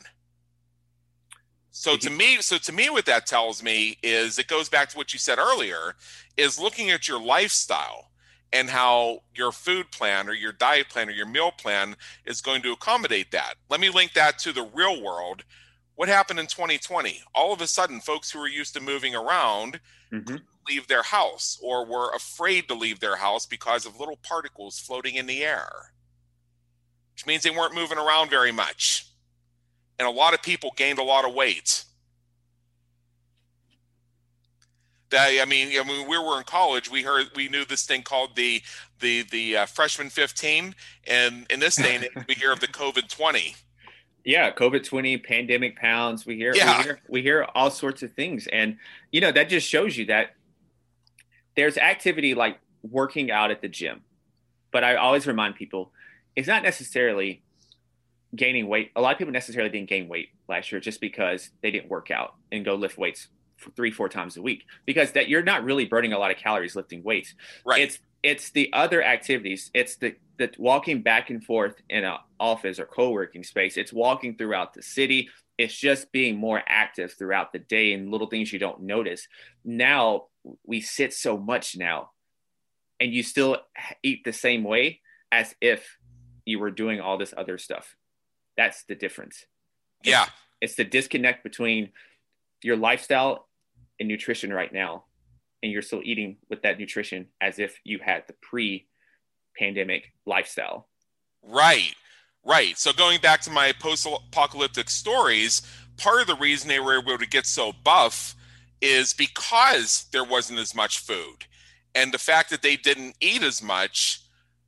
So to me, so to me, what that tells me is it goes back to what you said earlier, is looking at your lifestyle and how your food plan or your diet plan or your meal plan is going to accommodate that. Let me link that to the real world. What happened in twenty twenty? All of a sudden, folks who were used to moving around Mm-hmm. couldn't leave their house or were afraid to leave their house because of little particles floating in the air, which means they weren't moving around very much. And a lot of people gained a lot of weight. That, I mean, I mean, when we were in college, we heard, we knew this thing called the the the uh, freshman fifteen, and in this day and age, we hear of the COVID twenty. Yeah, COVID twenty, pandemic pounds. We hear, Yeah. we hear, we hear all sorts of things, and you know that just shows you that there's activity like working out at the gym. But I always remind people, it's not necessarily gaining weight. A lot of people necessarily didn't gain weight last year just because they didn't work out and go lift weights for three, four times a week, because that you're not really burning a lot of calories lifting weights. Right. It's it's the other activities. It's the the walking back and forth in an office or co-working space. It's walking throughout the city. It's just being more active throughout the day and little things you don't notice. Now we sit so much now, and you still eat the same way as if you were doing all this other stuff. That's the difference. Yeah. It's, it's the disconnect between your lifestyle and nutrition right now. And you're still eating with that nutrition as if you had the pre-pandemic lifestyle. Right. Right. So going back to my post-apocalyptic stories, part of the reason they were able to get so buff is because there wasn't as much food. And the fact that they didn't eat as much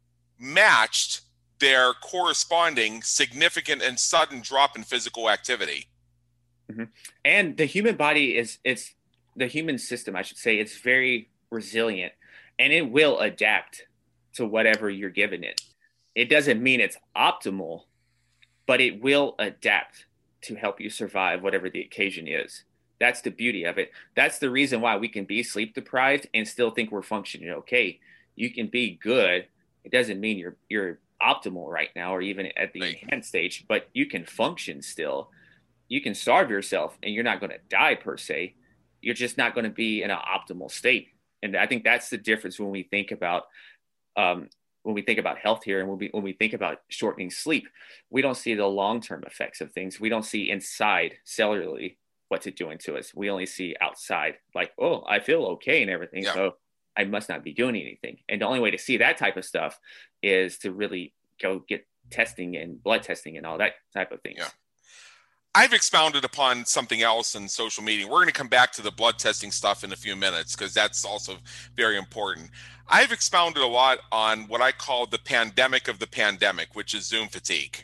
matched their corresponding significant and sudden drop in physical activity. Mm-hmm. And the human body is, it's the human system, I should say, it's very resilient, and it will adapt to whatever you're giving it. It doesn't mean it's optimal, but it will adapt to help you survive whatever the occasion is. That's the beauty of it. That's the reason why we can be sleep deprived and still think we're functioning okay. You can be good. It doesn't mean you're you're optimal right now or even at the Right. enhanced stage, but you can function still. You can starve yourself and you're not going to die per se. You're just not going to be in an optimal state. And I think that's the difference when we think about um, when we think about health here, and when we when we think about shortening sleep. We don't see the long-term effects of things. We don't see inside cellularly what's it doing to us. We only see outside, like, oh, I feel okay and everything, Yeah. so I must not be doing anything. And the only way to see that type of stuff is to really go get testing and blood testing and all that type of things. Yeah. I've expounded upon something else in social media. We're going to come back to the blood testing stuff in a few minutes because that's also very important. I've expounded a lot on what I call the pandemic of the pandemic, which is Zoom fatigue.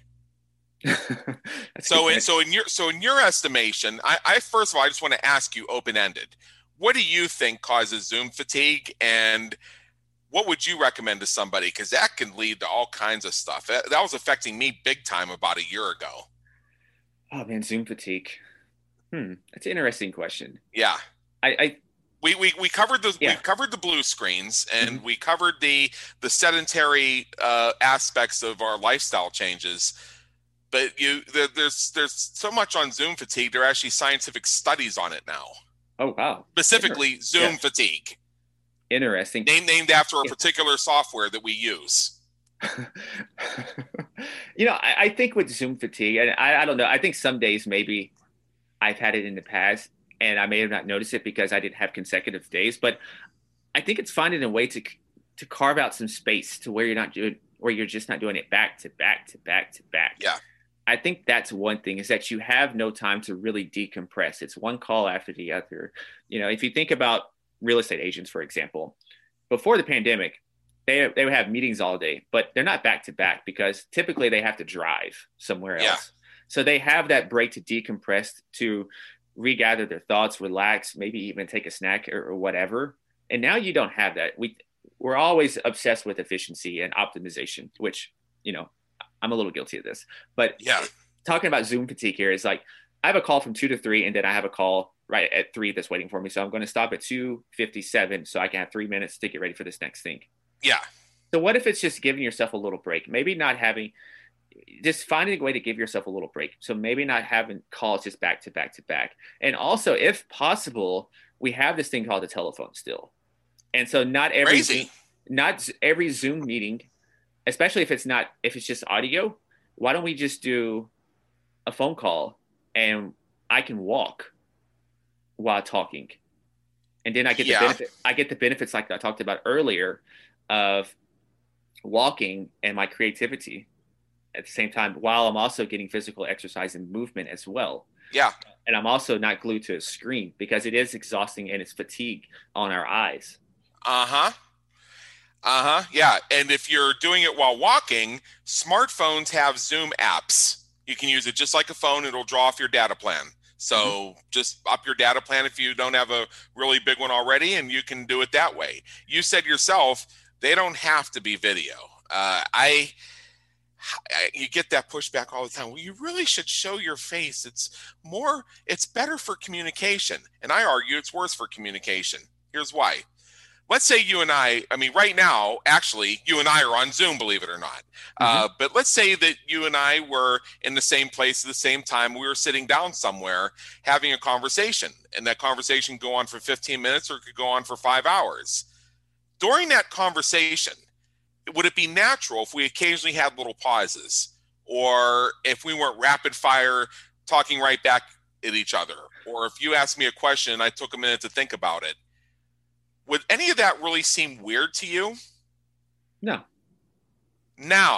So, in, so in your so in your estimation, I, I first of all, I just want to ask you open-ended. What do you think causes Zoom fatigue, and what would you recommend to somebody? Because that can lead to all kinds of stuff. That, that was affecting me big time about a year ago. Oh man, Zoom fatigue. Hmm, that's an interesting question. Yeah. I, I We, we we covered the Yeah. we covered the blue screens, and Mhm. we covered the the sedentary uh, aspects of our lifestyle changes. But you there, there's there's so much on Zoom fatigue. There are actually scientific studies on it now, oh wow, specifically Zoom Yeah. fatigue, interesting. named named after a Yeah. particular software that we use. You know, I, I think with Zoom fatigue, and I, I don't know, I think some days maybe I've had it in the past and I may have not noticed it because I didn't have consecutive days, but I think it's finding a way to to carve out some space to where you're not doing, where you're just not doing it back to back to back to back. Yeah. I think that's one thing, is that you have no time to really decompress. It's one call after the other. You know, if you think about real estate agents, for example, before the pandemic, they they would have meetings all day, but they're not back to back because typically they have to drive somewhere else. Yeah. So they have that break to decompress, to regather their thoughts, relax, maybe even take a snack or, or whatever. And now you don't have that. We we're always obsessed with efficiency and optimization, which, you know, I'm a little guilty of this. But Yeah. talking about Zoom fatigue here is like, I have a call from two to three, and then I have a call right at three that's waiting for me. So I'm going to stop at two fifty-seven so I can have three minutes to get ready for this next thing. Yeah. So what if it's just giving yourself a little break? Maybe not having, just finding a way to give yourself a little break. So maybe not having calls just back to back to back. And also, if possible, we have this thing called the telephone still. And so not every Crazy. not every Zoom meeting, especially if it's not if it's just audio, why don't we just do a phone call and I can walk while talking. And then I get Yeah. the benefit I get the benefits like I talked about earlier of walking and my creativity at the same time, while I'm also getting physical exercise and movement as well. Yeah. And I'm also not glued to a screen because it is exhausting and it's fatigue on our eyes. Uh-huh. Uh-huh. Yeah. And if you're doing it while walking, smartphones have Zoom apps. You can use it just like a phone. It'll draw off your data plan. So mm-hmm. just up your data plan if you don't have a really big one already, and you can do it that way. You said yourself, they don't have to be video. Uh, I, I, you get that pushback all the time. Well, you really should show your face. It's more, it's better for communication. And I argue it's worse for communication. Here's why. Let's say you and I, I mean, right now, actually, you and I are on Zoom, believe it or not. Mm-hmm. Uh, but let's say that you and I were in the same place at the same time. We were sitting down somewhere having a conversation, and that conversation could go on for fifteen minutes or it could go on for five hours. During that conversation, would it be natural if we occasionally had little pauses, or if we weren't rapid fire talking right back at each other, or if you asked me a question and I took a minute to think about it? Would any of that really seem weird to you? No. Now,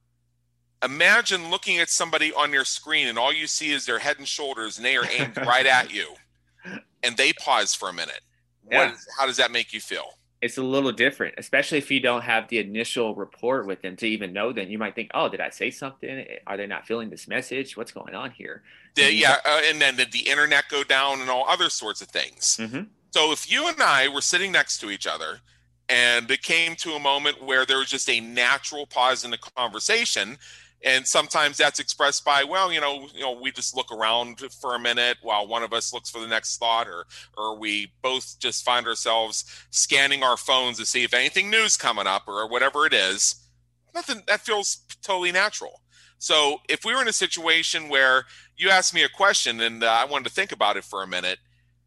imagine looking at somebody on your screen and all you see is their head and shoulders and they are aimed right at you and they pause for a minute. Yeah. What, how does that make you feel? It's a little different, especially if you don't have the initial rapport with them to even know them. You might think, oh, did I say something? Are they not feeling this message? What's going on here? The, yeah, uh, and then did the internet go down and all other sorts of things? Mm-hmm. So if you and I were sitting next to each other and it came to a moment where there was just a natural pause in the conversation, and sometimes that's expressed by, well, you know, you know, we just look around for a minute while one of us looks for the next thought, or or we both just find ourselves scanning our phones to see if anything new's coming up or whatever it is. Nothing that feels totally natural. So if we were in a situation where you asked me a question and uh, I wanted to think about it for a minute,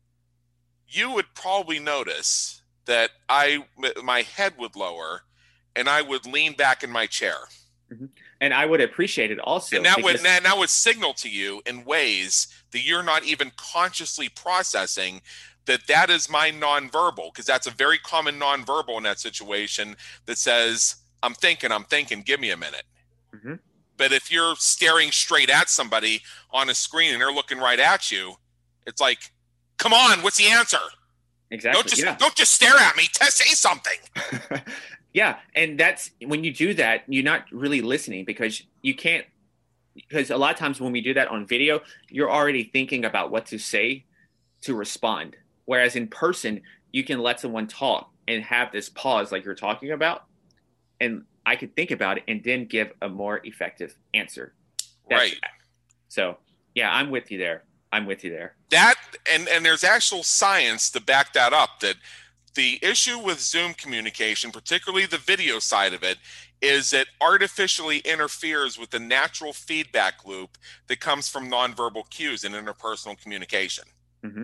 you would probably notice that I, my head would lower and I would lean back in my chair. Mm-hmm. And I would appreciate it also. And that because- would, and that would signal to you in ways that you're not even consciously processing that that is my nonverbal, because that's a very common nonverbal in that situation that says, I'm thinking, I'm thinking, give me a minute. Mm-hmm. But if you're staring straight at somebody on a screen and they're looking right at you, it's like, come on, what's the answer? Exactly. Don't just yeah. don't just stare at me. Test, say something. Yeah, and that's when you do that, you're not really listening because you can't. Because a lot of times when we do that on video, you're already thinking about what to say to respond. Whereas in person, you can let someone talk and have this pause, like you're talking about, and I could think about it and then give a more effective answer. That's, right. So yeah, I'm with you there. I'm with you there. That and, and there's actual science to back that up, that the issue with Zoom communication, particularly the video side of it, is it artificially interferes with the natural feedback loop that comes from nonverbal cues in interpersonal communication. Mm-hmm.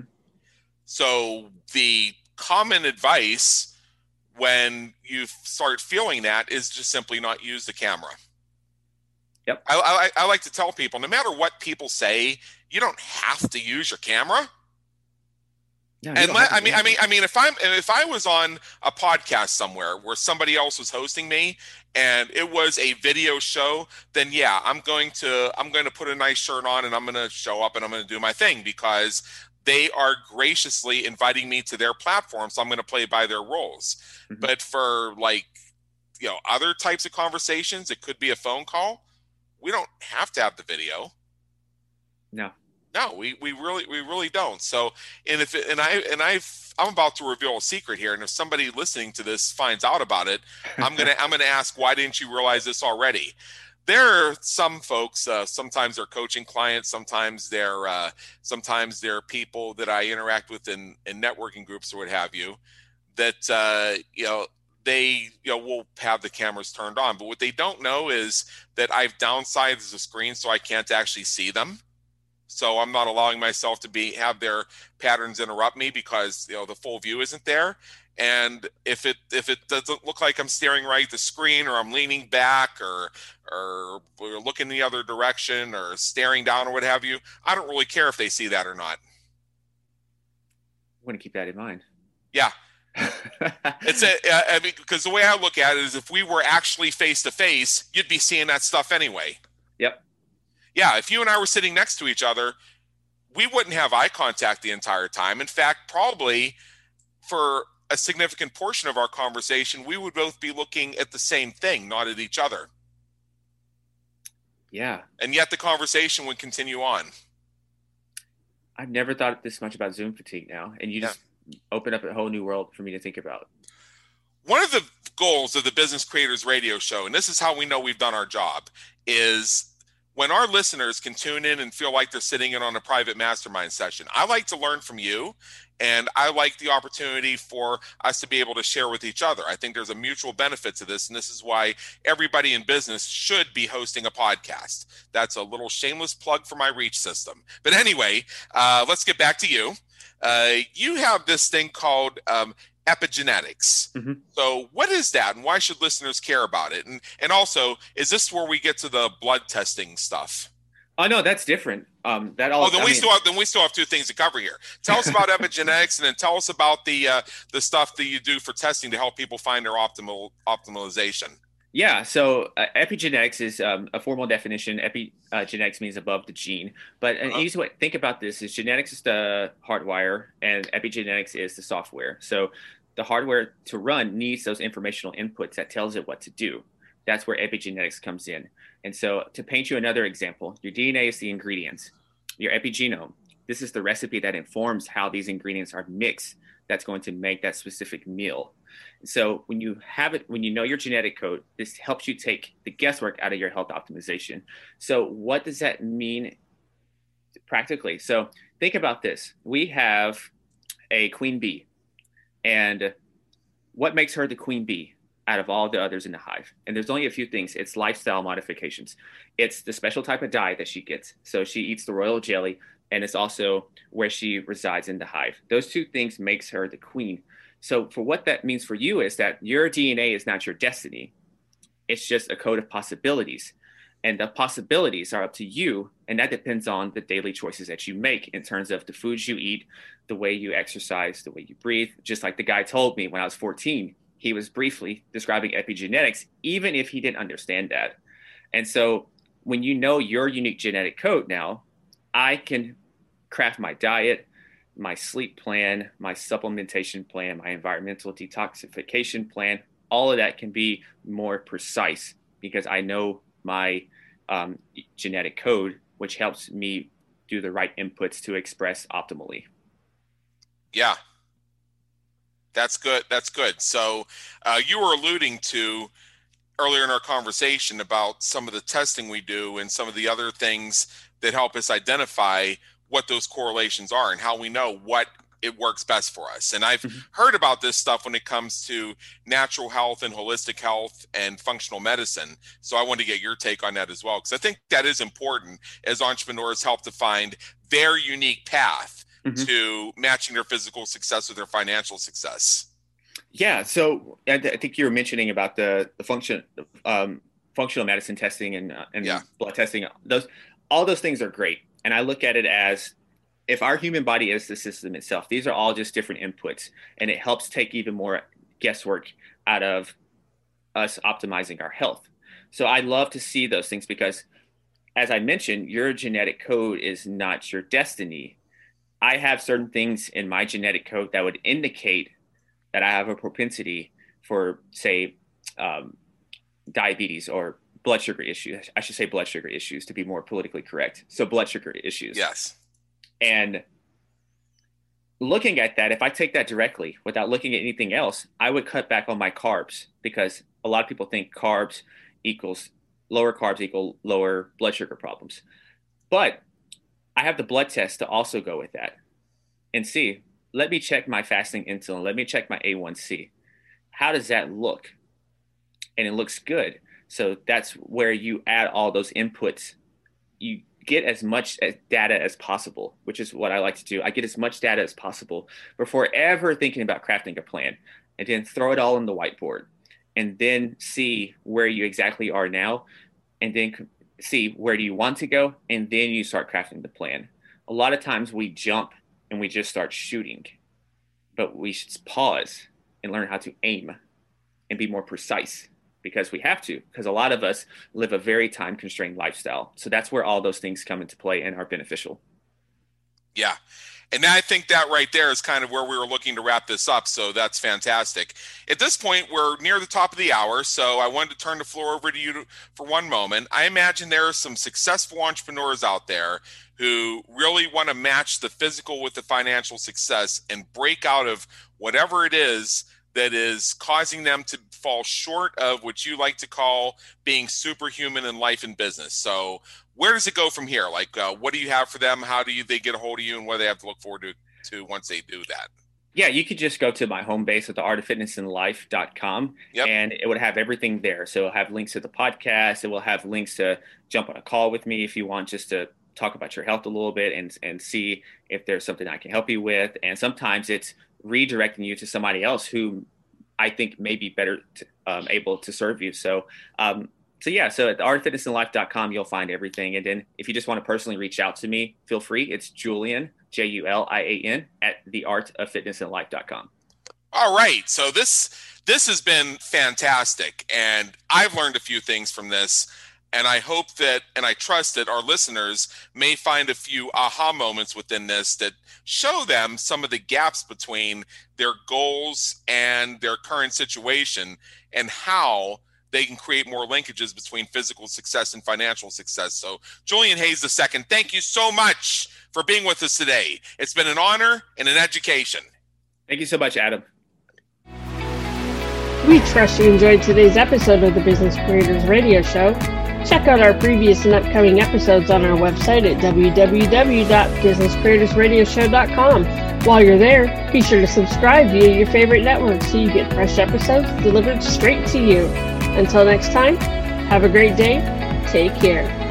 So the common advice when you start feeling that is just simply not use the camera. Yep. I, I, I like to tell people, no matter what people say, you don't have to use your camera. No, and let, I mean, I mean, I mean, if I'm if I was on a podcast somewhere where somebody else was hosting me and it was a video show, then yeah, I'm going to I'm going to put a nice shirt on and I'm going to show up and I'm going to do my thing because they are graciously inviting me to their platform, so I'm going to play by their rules. Mm-hmm. But for like, you know, other types of conversations, it could be a phone call. We don't have to have the video. No, no, we, we really we really don't. So, and if it, and I and I I'm about to reveal a secret here, and if somebody listening to this finds out about it, I'm gonna I'm gonna ask, why didn't you realize this already? There are some folks. Uh, sometimes they're coaching clients. Sometimes they're uh, sometimes they're people that I interact with in, in networking groups or what have you. That uh, you know they, you know, will have the cameras turned on. But what they don't know is that I've downsized the screen so I can't actually see them. So I'm not allowing myself to be have their patterns interrupt me because, you know, the full view isn't there. And if it if it doesn't look like I'm staring right at the screen, or I'm leaning back, or or, or looking the other direction, or staring down, or what have you, I don't really care if they see that or not. I'm going to keep that in mind. Yeah. It's a, I mean, because the way I look at it is, if we were actually face to face, you'd be seeing that stuff anyway. Yep. Yeah. If you and I were sitting next to each other, we wouldn't have eye contact the entire time. In fact, probably for a significant portion of our conversation, we would both be looking at the same thing, not at each other. Yeah. And yet the conversation would continue on. I've never thought this much about Zoom fatigue now. And you just yeah. open up a whole new world for me to think about. One of the goals of the Business Creators Radio Show, and this is how we know we've done our job, is when our listeners can tune in and feel like they're sitting in on a private mastermind session. I like to learn from you, and I like the opportunity for us to be able to share with each other. I think there's a mutual benefit to this, and this is why everybody in business should be hosting a podcast. That's a little shameless plug for my reach system. But anyway, uh, let's get back to you. Uh, you have this thing called um, epigenetics. Mm-hmm. So what is that, and why should listeners care about it? And and also, is this where we get to the blood testing stuff? Oh no, that's different. Um, that all. Oh, then I we mean, still have then we still have two things to cover here. Tell us about epigenetics, and then tell us about the uh, the stuff that you do for testing to help people find their optimal optimalization. Yeah, so uh, epigenetics is um, a formal definition. Epigenetics uh, means above the gene. But an uh-huh. easy way to think about this is genetics is the hardwire, and epigenetics is the software. So the hardware to run needs those informational inputs that tells it what to do. That's where epigenetics comes in. And so to paint you another example, your D N A is the ingredients. Your epigenome, this is the recipe that informs how these ingredients are mixed that's going to make that specific meal. So when you have it, when you know your genetic code, this helps you take the guesswork out of your health optimization. So what does that mean practically? So think about this. We have a queen bee, and what makes her the queen bee out of all the others in the hive? And there's only a few things. It's lifestyle modifications. It's the special type of diet that she gets. So she eats the royal jelly, and it's also where she resides in the hive. Those two things makes her the queen. So for what that means for you is that your D N A is not your destiny. It's just a code of possibilities. And the possibilities are up to you. And that depends on the daily choices that you make in terms of the foods you eat, the way you exercise, the way you breathe. Just like the guy told me when I was fourteen, he was briefly describing epigenetics, even if he didn't understand that. And so when you know your unique genetic code now, I can craft my diet, my sleep plan, my supplementation plan, my environmental detoxification plan. All of that can be more precise because I know my um, genetic code, which helps me do the right inputs to express optimally. Yeah, that's good. That's good. So uh, you were alluding to earlier in our conversation about some of the testing we do and some of the other things that help us identify what those correlations are and how we know what it works best for us. And I've mm-hmm. heard about this stuff when it comes to natural health and holistic health and functional medicine. So I want to get your take on that as well, because I think that is important as entrepreneurs help to find their unique path mm-hmm. to matching their physical success with their financial success. Yeah. So I, th- I think you were mentioning about the, the function, um, functional medicine testing and, uh, and yeah. blood testing. Those, all those things are great. And I look at it as if our human body is the system itself, these are all just different inputs, and it helps take even more guesswork out of us optimizing our health. So I love to see those things because, as I mentioned, your genetic code is not your destiny. I have certain things in my genetic code that would indicate that I have a propensity for, say, um, diabetes or blood sugar issues. I should say blood sugar issues to be more politically correct. So blood sugar issues. Yes. And looking at that, if I take that directly without looking at anything else, I would cut back on my carbs because a lot of people think carbs equals lower carbs equal lower blood sugar problems. But I have the blood test to also go with that and see, let me check my fasting insulin. Let me check my A one C. how does that look? And it looks good. So that's where you add all those inputs. You get as much data as possible, which is what I like to do. I get as much data as possible before ever thinking about crafting a plan, and then throw it all on the whiteboard, and then see where you exactly are now, and then see where do you want to go, and then you start crafting the plan. A lot of times we jump and we just start shooting, but we should pause and learn how to aim and be more precise, because we have to, because a lot of us live a very time constrained lifestyle. So that's where all those things come into play and are beneficial. Yeah. And I think that right there is kind of where we were looking to wrap this up. So that's fantastic. At this point, we're near the top of the hour. So I wanted to turn the floor over to you to, for one moment. I imagine there are some successful entrepreneurs out there who really want to match the physical with the financial success and break out of whatever it is that is causing them to fall short of what you like to call being superhuman in life and business. So where does it go from here? Like, uh, what do you have for them? How do you they get a hold of you, and what do they have to look forward to, to once they do that? Yeah, you could just go to my home base at the art of fitness and life dot com, yep. And it would have everything there. So it'll have links to the podcast. It will have links to jump on a call with me if you want, just to talk about your health a little bit and, and see if there's something I can help you with. And sometimes it's redirecting you to somebody else who I think may be better to, um, able to serve you. So, um, so yeah, so at the art of fitness and life dot com, you'll find everything. And then if you just want to personally reach out to me, feel free. It's Julian, J U L I A N, at the art of fitness and life dot com. All right. So this, this has been fantastic. And I've learned a few things from this. And I hope that, and I trust that our listeners may find a few aha moments within this that show them some of the gaps between their goals and their current situation, and how they can create more linkages between physical success and financial success. So Julian Hayes the second, thank you so much for being with us today. It's been an honor and an education. Thank you so much, Adam. We trust you enjoyed today's episode of the Business Creators Radio Show. Check out our previous and upcoming episodes on our website at w w w dot business creators radio show dot com. While you're there, be sure to subscribe via your favorite network so you get fresh episodes delivered straight to you. Until next time, have a great day. Take care.